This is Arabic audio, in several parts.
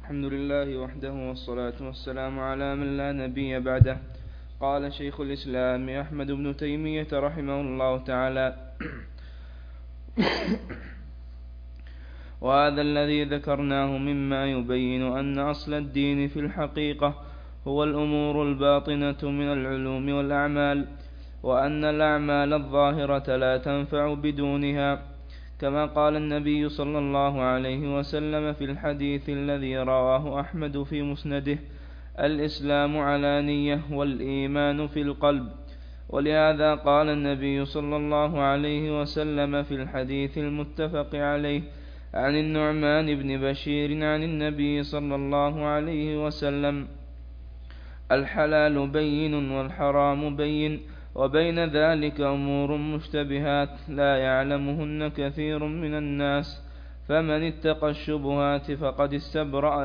الحمد لله وحده والصلاة والسلام على من لا نبي بعده. قال شيخ الإسلام أحمد بن تيمية رحمه الله تعالى: وهذا الذي ذكرناه مما يبين أن أصل الدين في الحقيقة هو الأمور الباطنة من العلوم والأعمال، وأن الأعمال الظاهرة لا تنفع بدونها، كما قال النبي صلى الله عليه وسلم في الحديث الذي رواه أحمد في مسنده: الإسلام علانية والإيمان في القلب. ولهذا قال النبي صلى الله عليه وسلم في الحديث المتفق عليه عن النعمان بن بشير عن النبي صلى الله عليه وسلم: الحلال بين والحرام بين، وبين ذلك أمور مشتبهات لا يعلمهن كثير من الناس، فمن اتقى الشبهات فقد استبرأ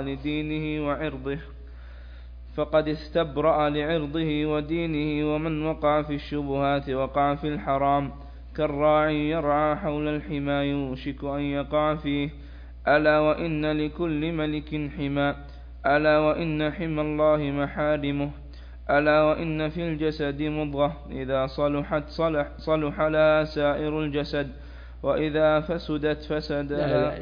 لعرضه ودينه، ومن وقع في الشبهات وقع في الحرام، كالراعي يرعى حول الحمى يوشك أن يقع فيه. ألا وإن لكل ملك حمى، ألا وإن حمى الله محارمه، ألا وإن في الجسد مضغة إذا صلحت صلح لها سائر الجسد، وإذا فسدت فسد لها.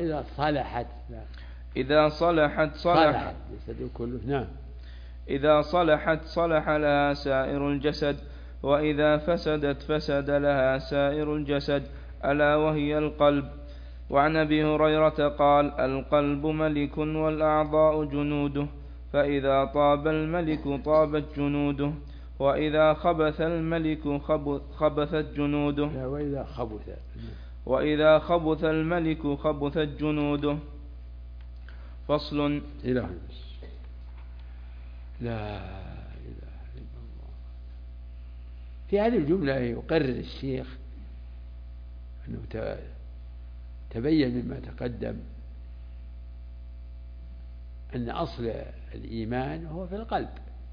إذا صلحت صلح الجسد كله. نعم. إذا صلحت صلح لها سائر الجسد، وإذا فسدت فسد لها سائر الجسد، ألا وهي القلب. وعن أبي هريرة قال: القلب ملك والأعضاء جنوده، فإذا طاب الملك طابت جنوده، وإذا خبث الملك خبثت جنوده، وإذا خبث الملك خبثت جنوده. فصل. لا إله إلا الله. في هذه الجملة يقرر الشيخ أنه تبين مما تقدم أن أصل الإيمان هو في القلب،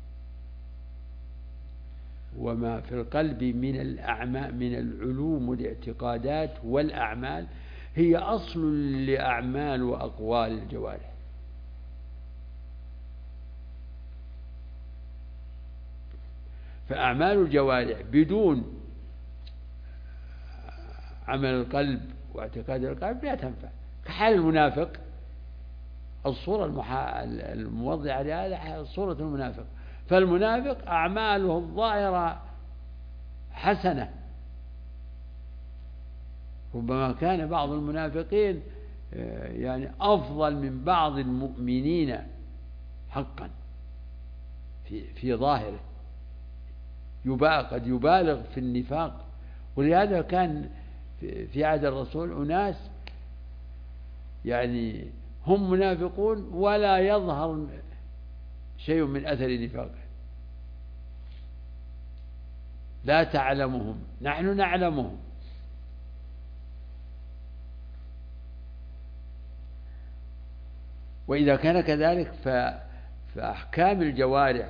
وما في القلب من الأعمال من العلوم والاعتقادات والأعمال هي أصل لأعمال وأقوال الجوارح. فأعمال الجوارح بدون عمل القلب واعتقاد القلب لا تنفع، كحال المنافق. الصورة الموضعة لهذا صورة المنافق، فالمنافق أعماله الظاهرة حسنة، ربما كان بعض المنافقين يعني أفضل من بعض المؤمنين حقا في ظاهره، قد يبالغ في النفاق. ولهذا كان في عهد الرسول أناس يعني هم منافقون ولا يظهر شيء من أثر نفاقه، لا تعلمهم، نحن نعلمهم. وإذا كان كذلك فأحكام الجوارح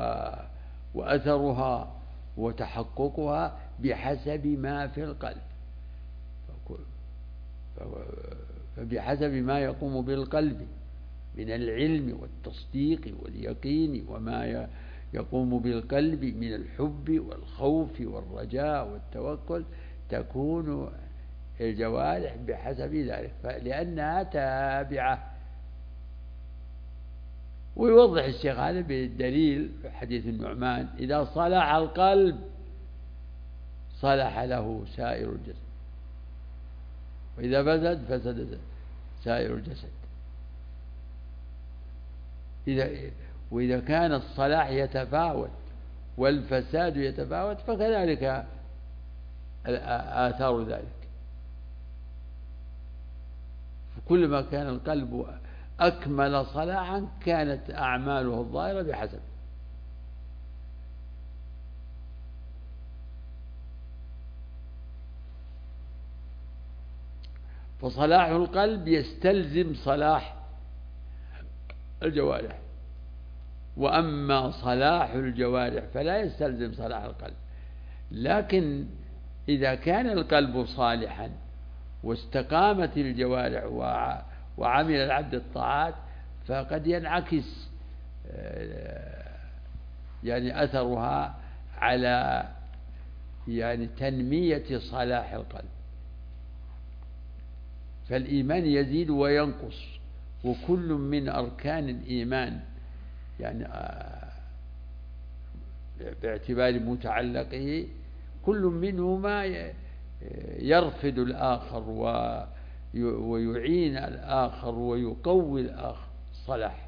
وأثرها وتحققها بحسب ما في القلب، فبحسب ما يقوم بالقلب من العلم والتصديق واليقين، وما يقوم بالقلب من الحب والخوف والرجاء والتوكل، تكون الجوارح بحسب ذلك لأنها تابعة. ويوضح الشيخ هذا بالدليل حديث النعمان: إذا صلح القلب صلح له سائر الجسد، وإذا فسد سائر الجسد. وإذا كان الصلاح يتفاوت والفساد يتفاوت فكذلك آثار ذلك. كلما كان القلب أكمل صلاحا كانت أعماله الظاهرة بحسب. فصلاح القلب يستلزم صلاح الجوارح، وأما صلاح الجوارح فلا يستلزم صلاح القلب. لكن إذا كان القلب صالحا واستقامت الجوارح وعمل العبد الطاعات فقد ينعكس يعني أثرها على يعني تنمية صلاح القلب. فالإيمان يزيد وينقص، وكل من أركان الإيمان يعني باعتبار متعلقه كل منهما يرفد الآخر ويعين الآخر ويقوي الآخر. صلاح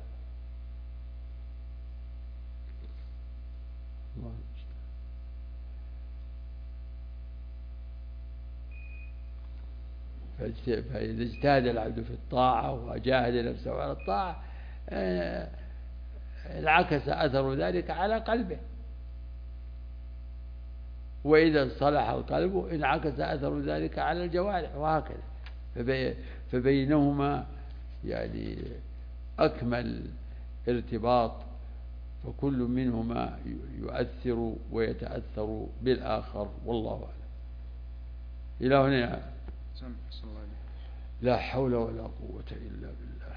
فإذا اجتهد العبد في الطاعة وجاهد نفسه على الطاعة انعكس أثر ذلك على قلبه، وإذا صلح القلب انعكس أثر ذلك على الجوارح، وهكذا. فبينهما يعني أكمل ارتباط، فكل منهما يؤثر ويتأثر بالآخر، والله أعلم. إلى هنا لا حول ولا قوة إلا بالله.